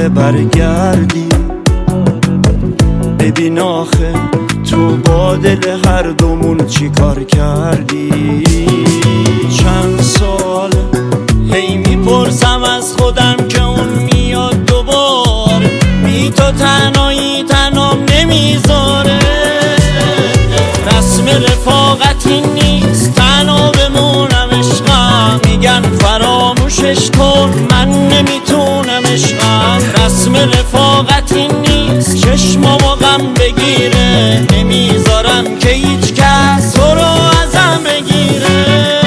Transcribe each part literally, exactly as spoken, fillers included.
دفعه برگردی. ببین آخه تو با دل هر دومون چی کار کردی. چند سال هی میپرسم از خودم که اون میاد دوباره، بی تو تنهایی تنام نمیذاره. رسم رفاقتی نیست تنها بمونم عشقم، میگن فراموشش کن من نمیتونم عشقم. رسم رفاقتی نیست چشمامو غم بگیره، نمیذارم که هیچ کس تو رو ازم بگیره.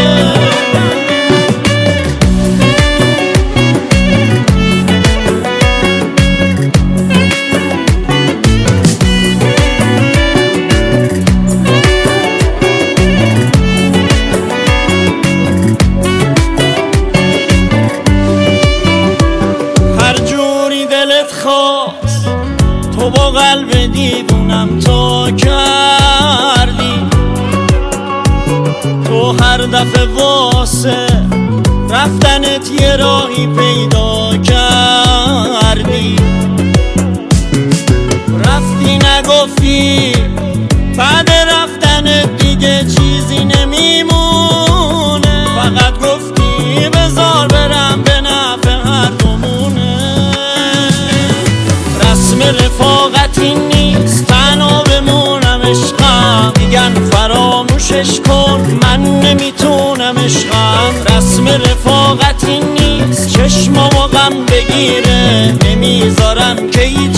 تو با قلب دیوونم تو کردی، تو هر دفعه واسه رفتنت یه راهی پیدا کردی. رفتی نگفتی بعد رفتنت دیگه چیزی نمیمونه، فقط گفتی بذار برم به نفع هر دومونه. رسم رفاقتی نیست تنها بمونم عشقم، میگن فراموشش کن من نمیتونم عشقم. رسم رفاقتی نیست چشمامو غم بگیره، نمیذارم که هیچ